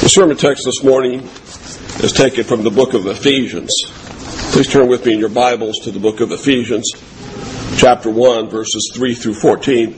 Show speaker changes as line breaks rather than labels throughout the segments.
The sermon text this morning is taken from the book of Ephesians. Please turn with me in your Bibles to the book of Ephesians, chapter 1, verses 3 through 14.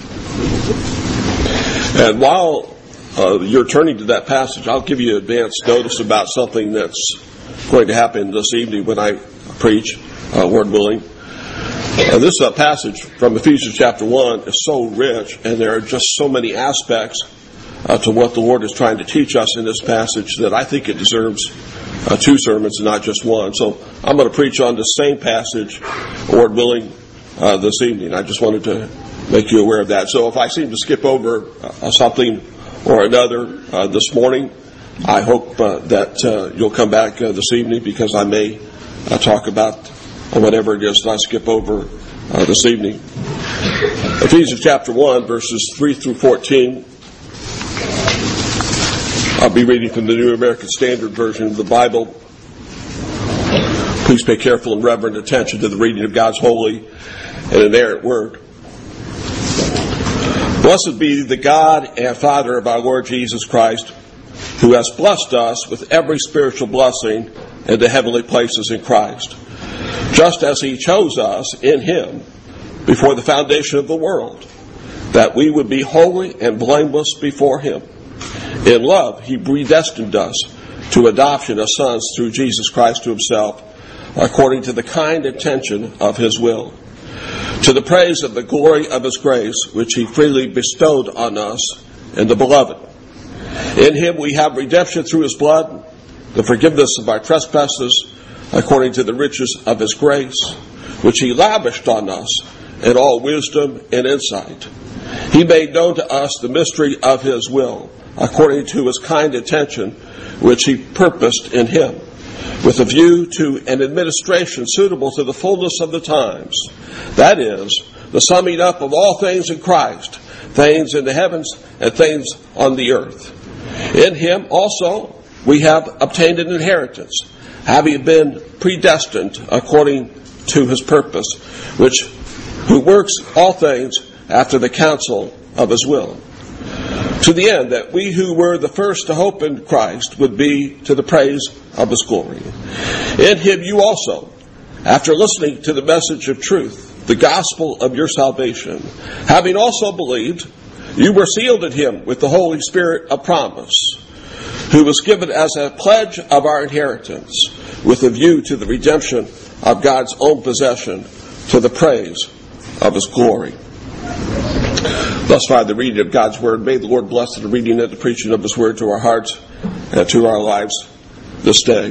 And while you're turning to that passage, I'll give you advance notice about something that's going to happen this evening when I preach, Lord willing. This passage from Ephesians chapter 1 is so rich, and there are just so many aspects to what the Lord is trying to teach us in this passage that I think it deserves two sermons and not just one. So I'm going to preach on the same passage, Lord willing, this evening. I just wanted to make you aware of that. So if I seem to skip over something or another this morning, I hope that you'll come back this evening, because I may talk about whatever it is that I skip over this evening. Ephesians chapter 1, verses 3 through 14. I'll be reading from the New American Standard Version of the Bible. Please pay careful and reverent attention to the reading of God's holy and inerrant word. Blessed be the God and Father of our Lord Jesus Christ, who has blessed us with every spiritual blessing in the heavenly places in Christ, just as He chose us in Him before the foundation of the world, that we would be holy and blameless before Him. In love, He predestined us to adoption as sons through Jesus Christ to Himself, according to the kind intention of His will, to the praise of the glory of His grace, which He freely bestowed on us in the Beloved. In Him we have redemption through His blood, the forgiveness of our trespasses, according to the riches of His grace, which He lavished on us in all wisdom and insight. He made known to us the mystery of His will, according to His kind intention, which He purposed in Him, with a view to an administration suitable to the fullness of the times. That is, the summing up of all things in Christ, things in the heavens and things on the earth. In Him also we have obtained an inheritance, having been predestined according to His purpose, who works all things after the counsel of His will, to the end that we who were the first to hope in Christ would be to the praise of His glory. In Him you also, after listening to the message of truth, the gospel of your salvation, having also believed, you were sealed in Him with the Holy Spirit of promise, who was given as a pledge of our inheritance, with a view to the redemption of God's own possession, to the praise of His glory. Thus far, the reading of God's Word. May the Lord bless the reading and the preaching of His Word to our hearts and to our lives this day.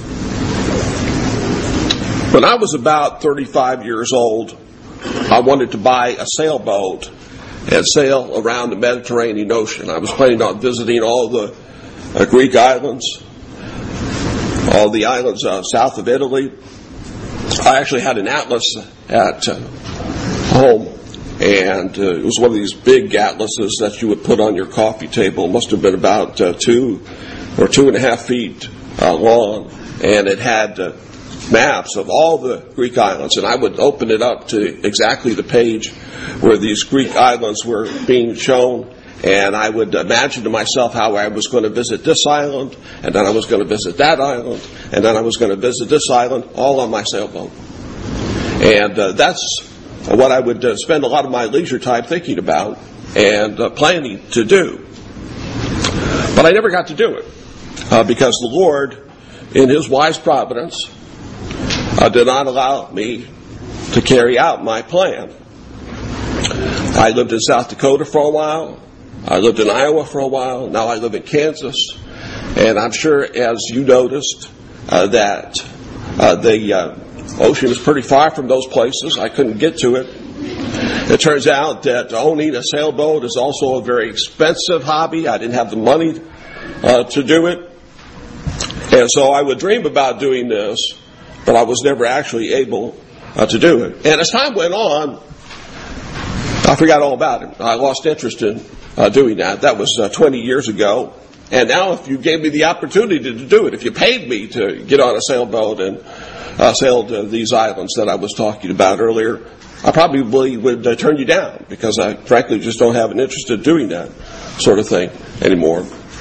When I was about 35 years old, I wanted to buy a sailboat and sail around the Mediterranean Ocean. I was planning on visiting all the Greek islands, all the islands south of Italy. I actually had an atlas at home. And it was one of these big atlases that you would put on your coffee table. It must have been about 2 or 2.5 feet long. And it had maps of all the Greek islands. And I would open it up to exactly the page where these Greek islands were being shown. And I would imagine to myself how I was going to visit this island, and then I was going to visit that island, and then I was going to visit this island, all on my sailboat. And that's what I would spend a lot of my leisure time thinking about and planning to do. But I never got to do it because the Lord, in His wise providence, did not allow me to carry out my plan. I lived in South Dakota for a while. I lived in Iowa for a while. Now I live in Kansas. And I'm sure, as you noticed, that the ocean is pretty far from those places. I couldn't get to it. It turns out that owning a sailboat is also a very expensive hobby. I didn't have the money to do it. And so I would dream about doing this, but I was never actually able to do it. And as time went on, I forgot all about it. I lost interest in doing that. That was 20 years ago. And now if you gave me the opportunity to do it, if you paid me to get on a sailboat and sailed these islands that I was talking about earlier, I probably would turn you down, because I frankly just don't have an interest in doing that sort of thing anymore.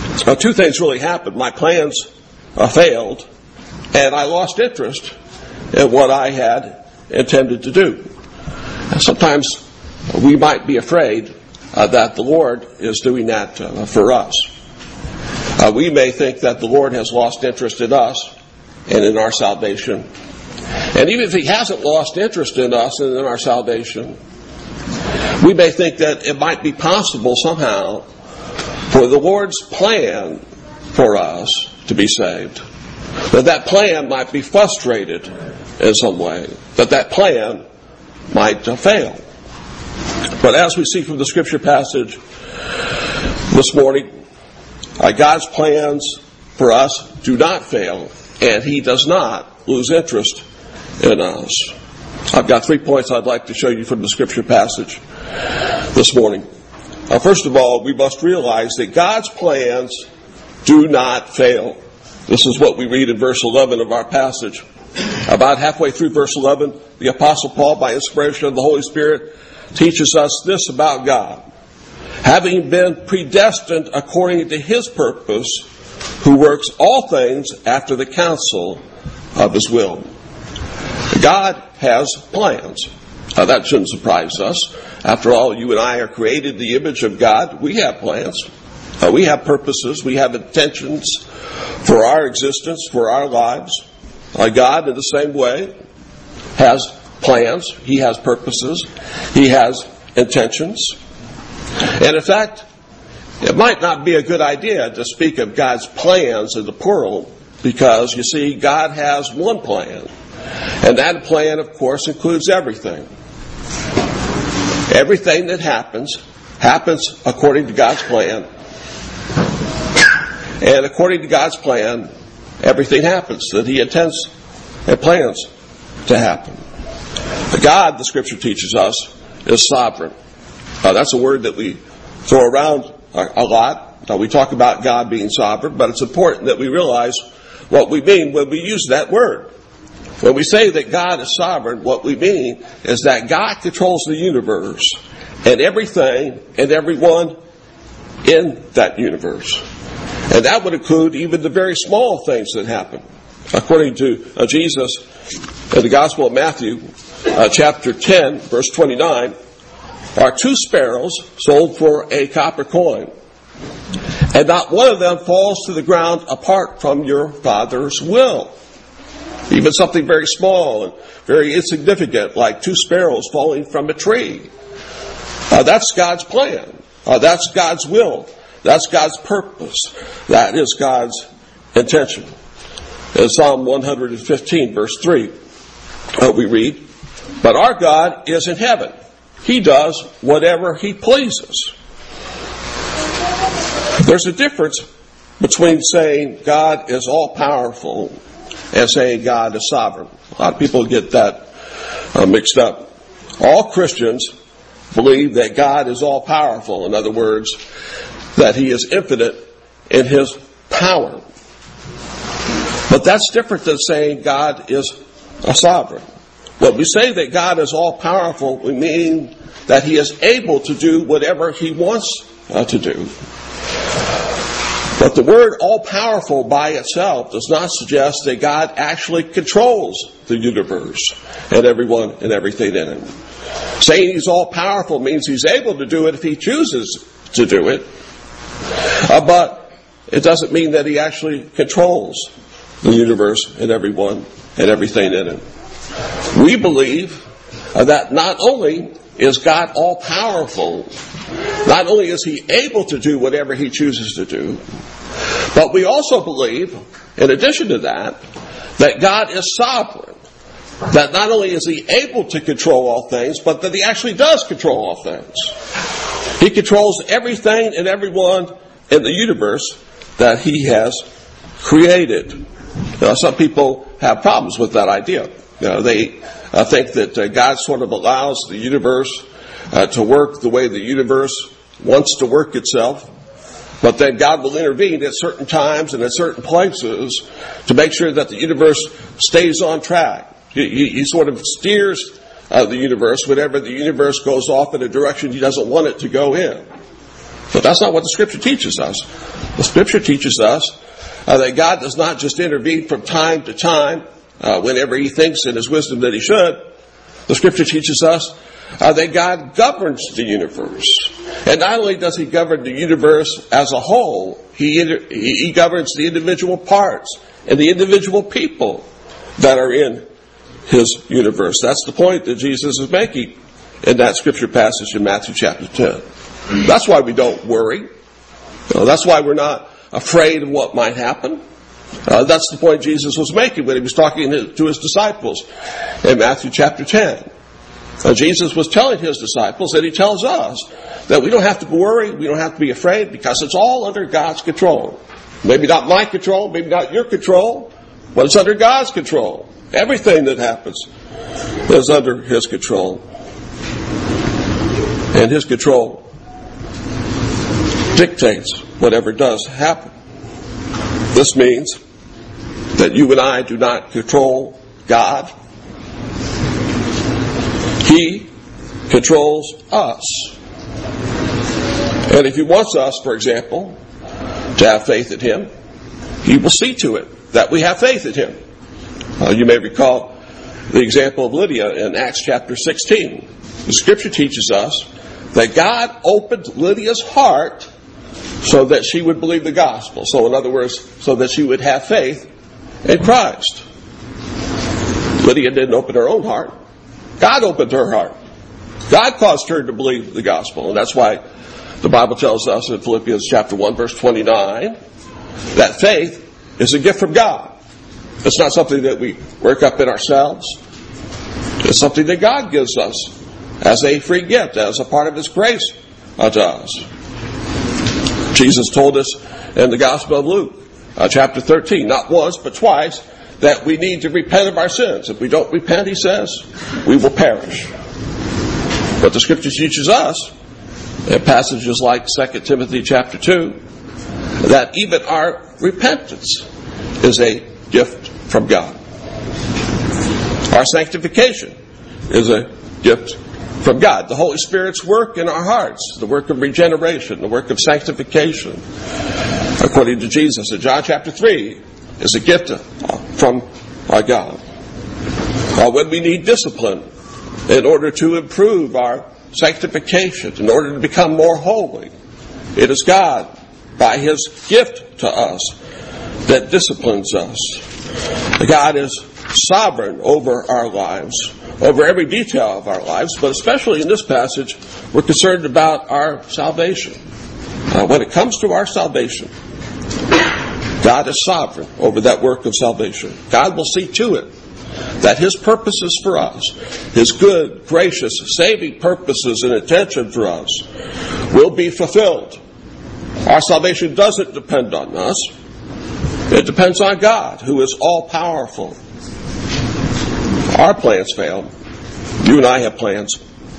Two things really happened. My plans failed, and I lost interest in what I had intended to do. Sometimes we might be afraid that the Lord is doing that for us. We may think that the Lord has lost interest in us and in our salvation. And even if He hasn't lost interest in us and in our salvation, we may think that it might be possible somehow for the Lord's plan for us to be saved. That plan might be frustrated in some way. That plan might fail. But as we see from the Scripture passage this morning, God's plans for us do not fail, and He does not lose interest in us. I've got 3 points I'd like to show you from the Scripture passage this morning. First of all, we must realize that God's plans do not fail. This is what we read in verse 11 of our passage. About halfway through verse 11, the Apostle Paul, by inspiration of the Holy Spirit, teaches us this about God. Having been predestined according to His purpose, who works all things after the counsel of His will. God has plans. That shouldn't surprise us. After all, you and I are created in the image of God. We have plans. We have purposes. We have intentions for our existence, for our lives. God, in the same way, has plans. He has purposes. He has intentions. And in fact, it might not be a good idea to speak of God's plans in the plural, because, you see, God has one plan. And that plan, of course, includes everything. Everything that happens according to God's plan. And according to God's plan, everything happens that He intends and plans to happen. God, the Scripture teaches us, is sovereign. That's a word that we throw around a lot. We talk about God being sovereign, but it's important that we realize what we mean when we use that word. When we say that God is sovereign, what we mean is that God controls the universe and everything and everyone in that universe. And that would include even the very small things that happen. According to Jesus in the Gospel of Matthew, chapter 10, verse 29, are 2 sparrows sold for a copper coin, and not one of them falls to the ground apart from your Father's will. Even something very small and very insignificant, like 2 sparrows falling from a tree. That's God's plan. That's God's will. That's God's purpose. That is God's intention. In Psalm 115, verse 3, we read, "But our God is in heaven. He does whatever He pleases." There's a difference between saying God is all-powerful and saying God is sovereign. A lot of people get that mixed up. All Christians believe that God is all-powerful. In other words, that He is infinite in His power. But that's different than saying God is a sovereign. When we say that God is all-powerful, we mean that He is able to do whatever He wants to do. But the word all-powerful by itself does not suggest that God actually controls the universe and everyone and everything in it. Saying He's all-powerful means He's able to do it if He chooses to do it. But it doesn't mean that He actually controls the universe and everyone and everything in it. We believe that not only is God all-powerful, not only is He able to do whatever He chooses to do, but we also believe, in addition to that God is sovereign. That not only is He able to control all things, but that He actually does control all things. He controls everything and everyone in the universe that He has created. Now, some people have problems with that idea. They think that God sort of allows the universe to work the way the universe wants to work itself, but then God will intervene at certain times and at certain places to make sure that the universe stays on track. He sort of steers the universe whenever the universe goes off in a direction He doesn't want it to go in. But that's not what the Scripture teaches us. The Scripture teaches us that God does not just intervene from time to time whenever He thinks in His wisdom that He should. The Scripture teaches us that God governs the universe. And not only does He govern the universe as a whole, He governs the individual parts and the individual people that are in His universe. That's the point that Jesus is making in that Scripture passage in Matthew chapter 10. That's why we don't worry. That's why we're not afraid of what might happen. That's the point Jesus was making when He was talking to His disciples in Matthew chapter 10. Jesus was telling His disciples, and He tells us, that we don't have to worry, we don't have to be afraid, because it's all under God's control. Maybe not my control, maybe not your control, but it's under God's control. Everything that happens is under His control. And His control dictates whatever does happen. This means that you and I do not control God. He controls us. And if He wants us, for example, to have faith in Him, He will see to it that we have faith in Him. You may recall the example of Lydia in Acts chapter 16. The Scripture teaches us that God opened Lydia's heart so that she would believe the gospel. So in other words, so that she would have faith in Christ. Lydia didn't open her own heart. God opened her heart. God caused her to believe the gospel. And that's why the Bible tells us in Philippians chapter 1 verse 29 that faith is a gift from God. It's not something that we work up in ourselves. It's something that God gives us as a free gift, as a part of His grace unto us. Jesus told us in the Gospel of Luke, chapter 13, not once but twice, that we need to repent of our sins. If we don't repent, He says, we will perish. But the Scripture teaches us, in passages like 2 Timothy chapter 2, that even our repentance is a gift from God. Our sanctification is a gift from God. The Holy Spirit's work in our hearts, the work of regeneration, the work of sanctification, according to Jesus in John chapter 3, is a gift from our God. When we need discipline in order to improve our sanctification, in order to become more holy, it is God, by His gift to us, that disciplines us. God is sovereign over our lives, over every detail of our lives, but especially in this passage, we're concerned about our salvation. When it comes to our salvation, God is sovereign over that work of salvation. God will see to it that His purposes for us, His good, gracious, saving purposes and intention for us, will be fulfilled. Our salvation doesn't depend on us. It depends on God, who is all-powerful. Our plans fail. You and I have plans.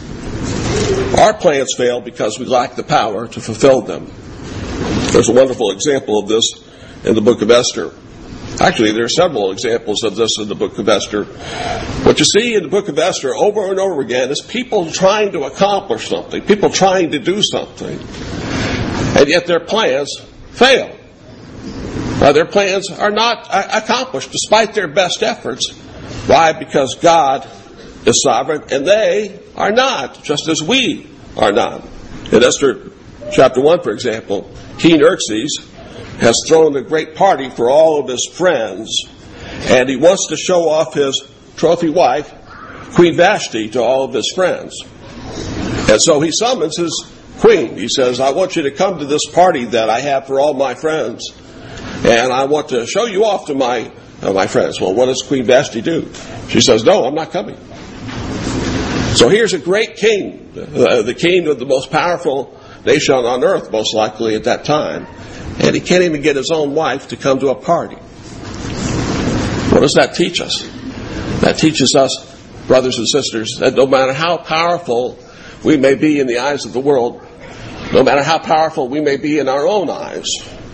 Our plans fail because we lack the power to fulfill them. There's a wonderful example of this in the book of Esther. Actually, there are several examples of this in the book of Esther. What you see in the book of Esther over and over again is people trying to accomplish something, people trying to do something, and yet their plans fail. Their plans are not accomplished despite their best efforts. Why? Because God is sovereign and they are not, just as we are not. In Esther chapter 1, for example, King Xerxes has thrown a great party for all of his friends, and he wants to show off his trophy wife, Queen Vashti, to all of his friends. And so he summons his queen. He says, I want you to come to this party that I have for all my friends, and I want to show you off to my friends. Well, what does Queen Vashti do? She says, no, I'm not coming. So here's a great king, the king of the most powerful nation on earth, most likely at that time, and he can't even get his own wife to come to a party. What does that teach us? That teaches us, brothers and sisters, that no matter how powerful we may be in the eyes of the world, no matter how powerful we may be in our own eyes,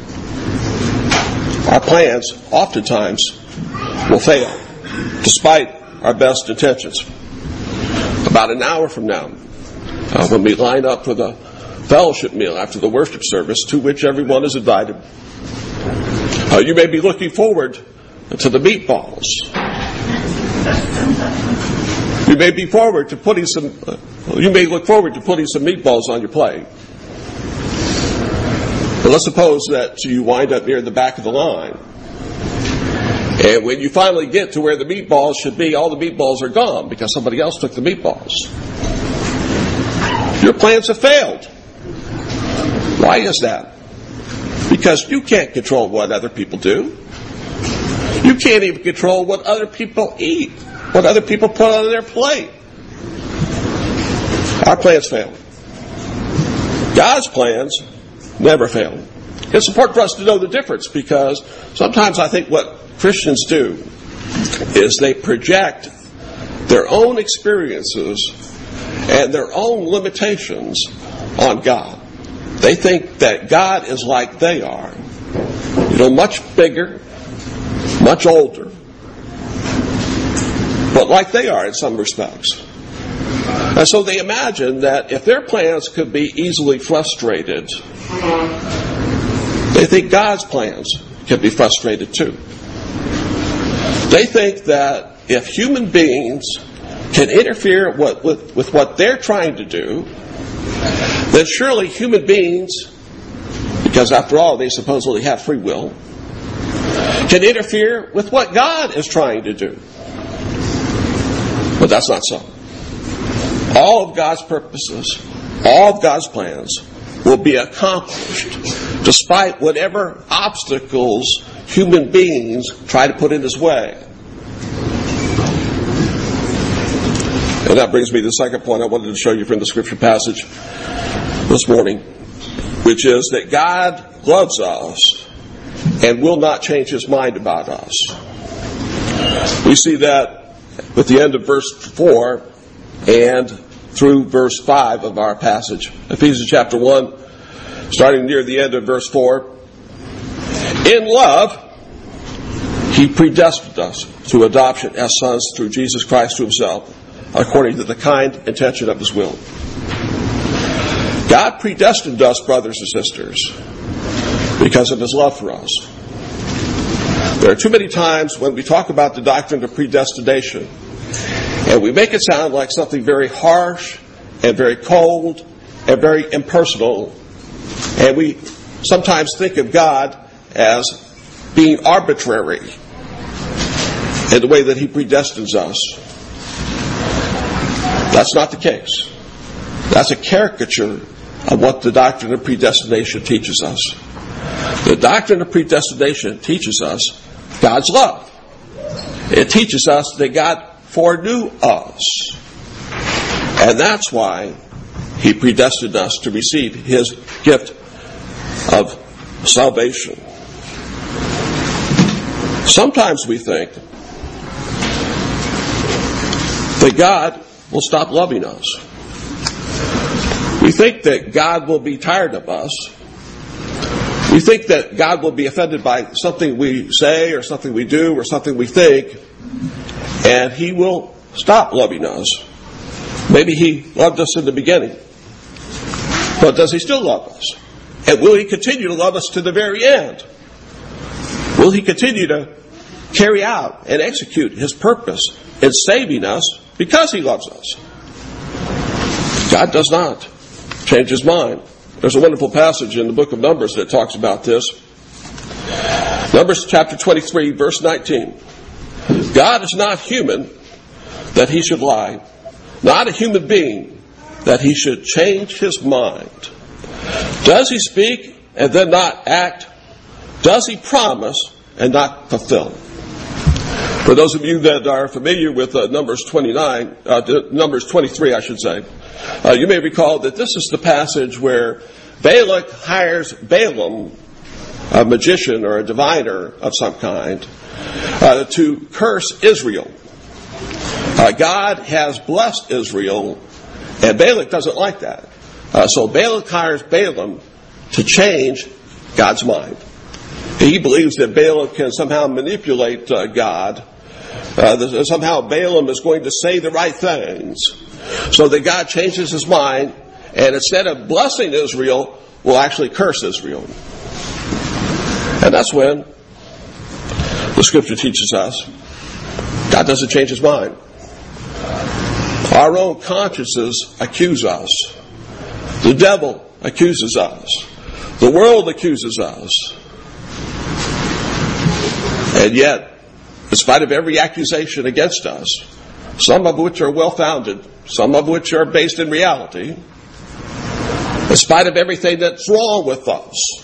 our plans oftentimes will fail, despite our best intentions. About an hour from now, when we line up for the fellowship meal after the worship service to which everyone is invited. You may be looking forward to the meatballs. You may look forward to putting some meatballs on your plate. But let's suppose that you wind up near the back of the line. And when you finally get to where the meatballs should be, all the meatballs are gone because somebody else took the meatballs. Your plans have failed. Why is that? Because you can't control what other people do. You can't even control what other people eat, what other people put on their plate. Our plans fail. God's plans never fail. It's important for us to know the difference, because sometimes I think what Christians do is they project their own experiences and their own limitations on God. They think that God is like they are, much bigger, much older, but like they are in some respects. And so they imagine that if their plans could be easily frustrated, they think God's plans can be frustrated too. They think that if human beings can interfere with what they're trying to do, then surely human beings, because after all they supposedly have free will, can interfere with what God is trying to do. But that's not so. All of God's purposes, all of God's plans will be accomplished despite whatever obstacles human beings try to put in his way. And that brings me to the second point I wanted to show you from the scripture passage this morning, which is that God loves us and will not change his mind about us. We see that at the end of verse 4 and through verse 5 of our passage. Ephesians chapter 1, starting near the end of verse 4. In love, he predestined us to adoption as sons through Jesus Christ to himself, according to the kind intention of his will. God predestined us, brothers and sisters, because of his love for us. There are too many times when we talk about the doctrine of predestination, and we make it sound like something very harsh and very cold and very impersonal. And we sometimes think of God as being arbitrary in the way that he predestines us. That's not the case. That's a caricature of what the doctrine of predestination teaches us. The doctrine of predestination teaches us God's love. It teaches us that God foreknew us. And that's why he predestined us to receive his gift of salvation. Sometimes we think that God will stop loving us. We think that God will be tired of us. We think that God will be offended by something we say or something we do or something we think, and he will stop loving us. Maybe he loved us in the beginning, but does he still love us? And will he continue to love us to the very end? Will he continue to carry out and execute his purpose in saving us because he loves us? God does not change his mind. There's a wonderful passage in the book of Numbers that talks about this. Numbers chapter 23, verse 19. God is not human that he should lie, not a human being that he should change his mind. Does he speak and then not act? Does he promise and not fulfill? For those of you that are familiar with Numbers 23, I should say, you may recall that this is the passage where Balak hires Balaam, a magician or a diviner of some kind, to curse Israel. God has blessed Israel, and Balak doesn't like that. So Balak hires Balaam to change God's mind. He believes that Balak can somehow manipulate God. Somehow Balaam is going to say the right things so that God changes his mind and instead of blessing Israel, will actually curse Israel. And that's when the Scripture teaches us God doesn't change His mind. Our own consciences accuse us. The devil accuses us. The world accuses us. And yet, in spite of every accusation against us, some of which are well-founded, some of which are based in reality, in spite of everything that's wrong with us,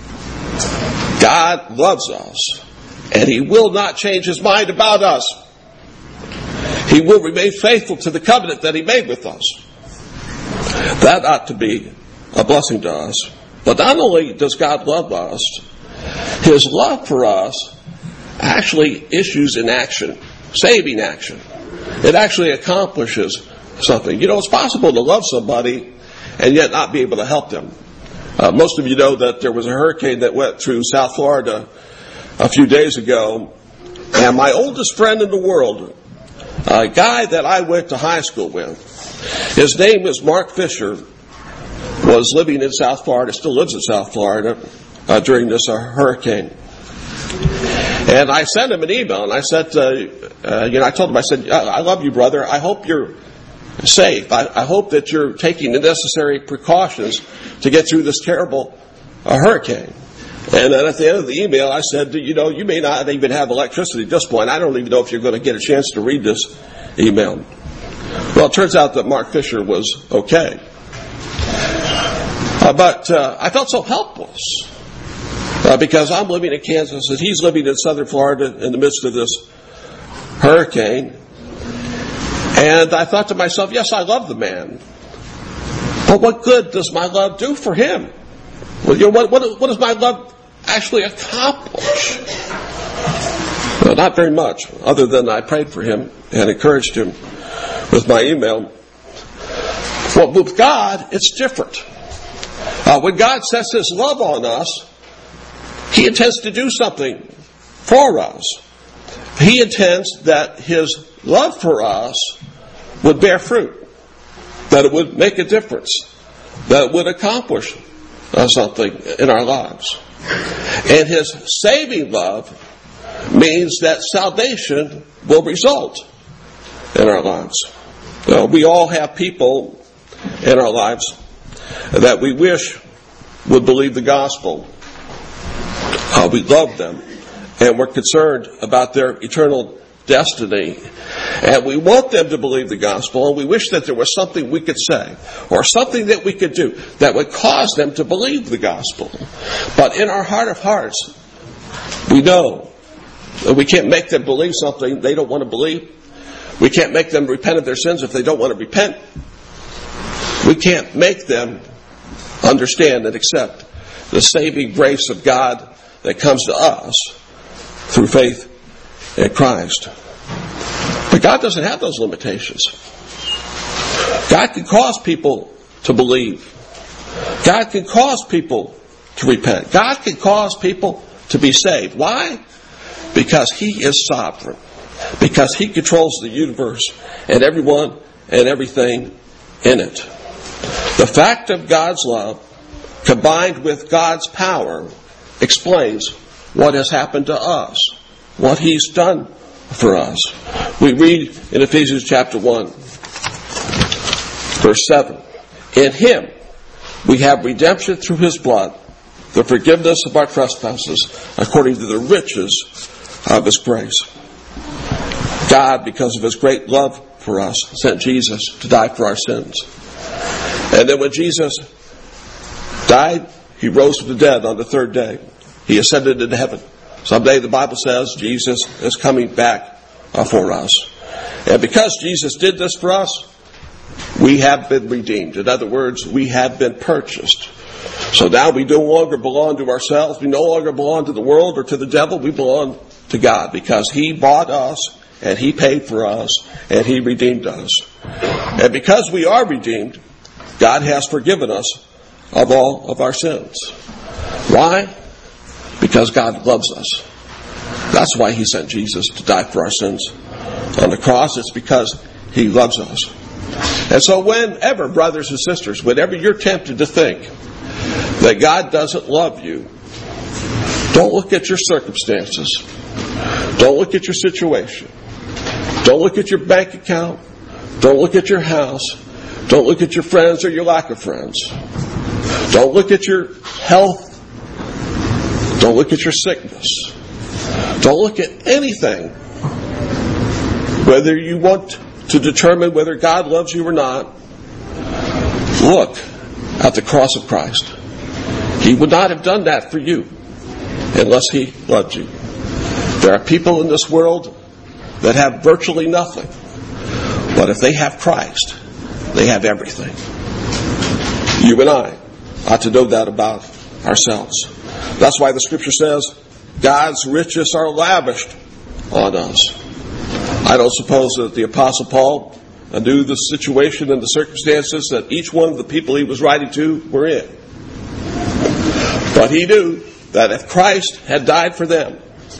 God loves us, and He will not change His mind about us. He will remain faithful to the covenant that He made with us. That ought to be a blessing to us. But not only does God love us, His love for us actually issues in action, saving action. It actually accomplishes something. You know, it's possible to love somebody and yet not be able to help them. Most of you know that there was a hurricane that went through South Florida a few days ago, and my oldest friend in the world, a guy that I went to high school with, his name is Mark Fisher, was living in South Florida, still lives in South Florida during this hurricane. And I sent him an email, and I said, I told him, I said, I love you, brother. I hope you're safe. I hope that you're taking the necessary precautions to get through this terrible hurricane. And then at the end of the email, I said, you may not even have electricity at this point. I don't even know if you're going to get a chance to read this email. Well, it turns out that Mark Fisher was okay. But I felt so helpless. Because I'm living in Kansas and he's living in southern Florida in the midst of this hurricane. And I thought to myself, yes, I love the man. But what good does my love do for him? Well, what does my love actually accomplish? Well, not very much, other than I prayed for him and encouraged him with my email. Well, with God, it's different. When God sets His love on us, He intends to do something for us. He intends that His love for us would bear fruit, that it would make a difference, that it would accomplish something in our lives. And His saving love means that salvation will result in our lives. We all have people in our lives that we wish would believe the gospel. We love them, and we're concerned about their eternal destiny. And we want them to believe the gospel, and we wish that there was something we could say, or something that we could do, that would cause them to believe the gospel. But in our heart of hearts, we know that we can't make them believe something they don't want to believe. We can't make them repent of their sins if they don't want to repent. We can't make them understand and accept the saving grace of God that comes to us through faith in Christ. But God doesn't have those limitations. God can cause people to believe. God can cause people to repent. God can cause people to be saved. Why? Because He is sovereign. Because He controls the universe and everyone and everything in it. The fact of God's love combined with God's power explains what has happened to us, what He's done for us. We read in Ephesians chapter 1, verse 7, in Him we have redemption through His blood, the forgiveness of our trespasses, according to the riches of His grace. God, because of His great love for us, sent Jesus to die for our sins. And then when Jesus died, He rose from the dead on the third day. He ascended into heaven. Someday the Bible says Jesus is coming back for us. And because Jesus did this for us, we have been redeemed. In other words, we have been purchased. So now we no longer belong to ourselves. We no longer belong to the world or to the devil. We belong to God because He bought us and He paid for us and He redeemed us. And because we are redeemed, God has forgiven us of all of our sins. Why? Because God loves us. That's why He sent Jesus to die for our sins on the cross. It's because He loves us. And so whenever, brothers and sisters, whenever you're tempted to think that God doesn't love you, don't look at your circumstances. Don't look at your situation. Don't look at your bank account. Don't look at your house. Don't look at your friends or your lack of friends. Don't look at your health. Don't look at your sickness. Don't look at anything. Whether you want to determine whether God loves you or not, look at the cross of Christ. He would not have done that for you unless He loved you. There are people in this world that have virtually nothing. But if they have Christ, they have everything. You and I ought to know that about ourselves. That's why the Scripture says God's riches are lavished on us. I don't suppose that the Apostle Paul knew the situation and the circumstances that each one of the people he was writing to were in. But he knew that if Christ had died for them,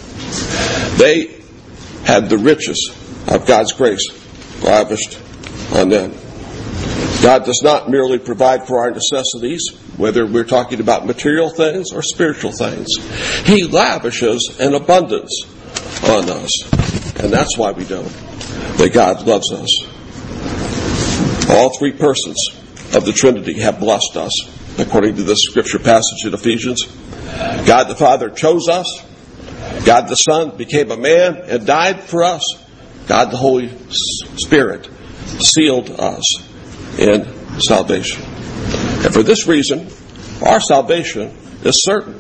they had the riches of God's grace lavished on them. God does not merely provide for our necessities, whether we're talking about material things or spiritual things. He lavishes an abundance on us. And that's why we know that God loves us. All three persons of the Trinity have blessed us, according to this scripture passage in Ephesians. God the Father chose us. God the Son became a man and died for us. God the Holy Spirit sealed us in salvation. And for this reason, our salvation is certain.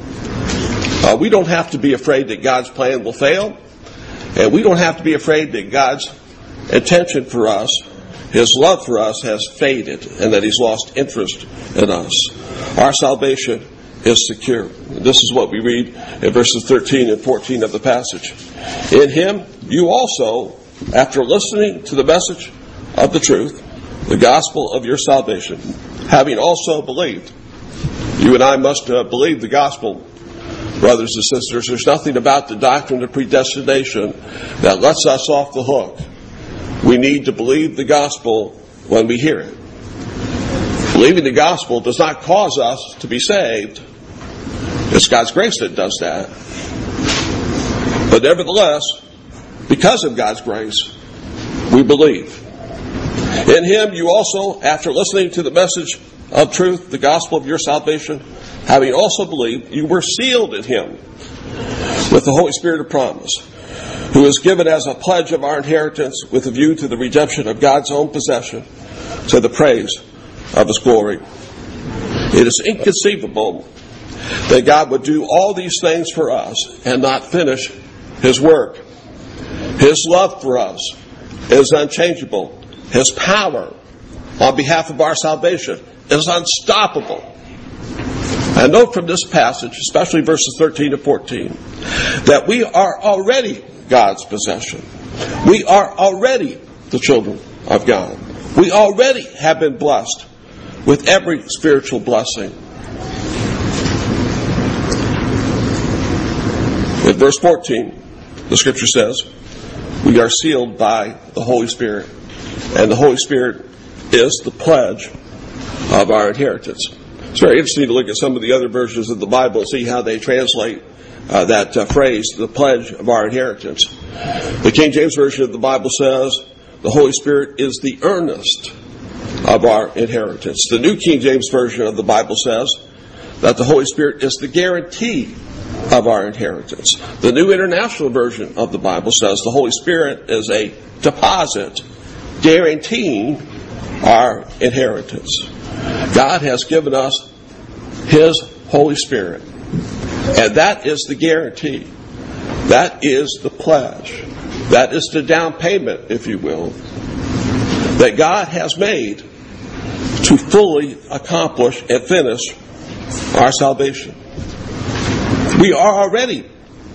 We don't have to be afraid that God's plan will fail. And we don't have to be afraid that God's intention for us, His love for us, has faded and that He's lost interest in us. Our salvation is secure. This is what we read in verses 13 and 14 of the passage. In Him, you also, after listening to the message of the truth, the gospel of your salvation, having also believed. You and I must believe the gospel, brothers and sisters. There's nothing about the doctrine of predestination that lets us off the hook. We need to believe the gospel when we hear it. Believing the gospel does not cause us to be saved. It's God's grace that does that. But nevertheless, because of God's grace, we believe. In Him you also, after listening to the message of truth, the gospel of your salvation, having also believed, you were sealed in Him with the Holy Spirit of promise, who is given as a pledge of our inheritance with a view to the redemption of God's own possession, to the praise of His glory. It is inconceivable that God would do all these things for us and not finish His work. His love for us is unchangeable. His power on behalf of our salvation is unstoppable. And note from this passage, especially verses 13 to 14, that we are already God's possession. We are already the children of God. We already have been blessed with every spiritual blessing. In verse 14, the Scripture says, we are sealed by the Holy Spirit. And the Holy Spirit is the pledge of our inheritance. It's very interesting to look at some of the other versions of the Bible and see how they translate that phrase, the pledge of our inheritance. The King James Version of the Bible says, the Holy Spirit is the earnest of our inheritance. The New King James Version of the Bible says that the Holy Spirit is the guarantee of our inheritance. The New International Version of the Bible says the Holy Spirit is a deposit guaranteeing our inheritance. God has given us His Holy Spirit. And that is the guarantee. That is the pledge. That is the down payment, if you will, that God has made to fully accomplish and finish our salvation. We are already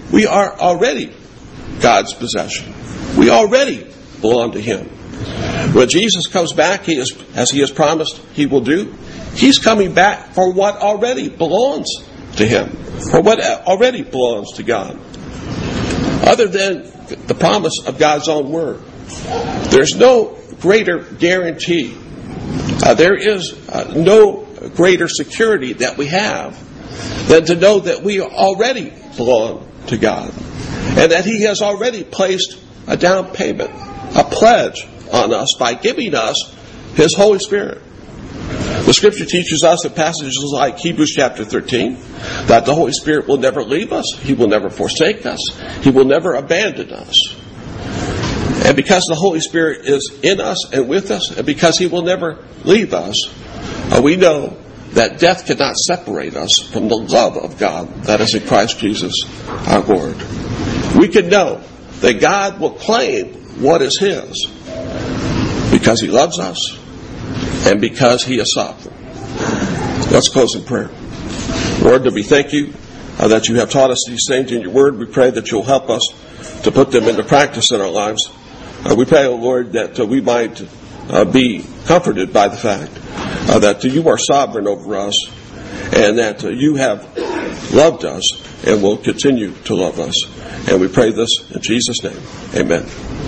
God's possession. We already belong to Him. When Jesus comes back, as He has promised He will do, He's coming back for what already belongs to Him, for what already belongs to God. Other than the promise of God's own word, there's no greater guarantee. There is no greater security that we have than to know that we already belong to God, and that He has already placed a down payment, a pledge on us by giving us His Holy Spirit. The Scripture teaches us in passages like Hebrews chapter 13 that the Holy Spirit will never leave us, He will never forsake us, He will never abandon us. And because the Holy Spirit is in us and with us, and because He will never leave us, we know that death cannot separate us from the love of God that is in Christ Jesus our Lord. We can know that God will claim what is His because He loves us and because He is sovereign. Let's close in prayer. Lord, we thank You that You have taught us these things in Your Word. We pray that You'll help us to put them into practice in our lives. We pray, O Lord, that we might be comforted by the fact that You are sovereign over us, and that You have loved us and will continue to love us. And we pray this in Jesus' name. Amen.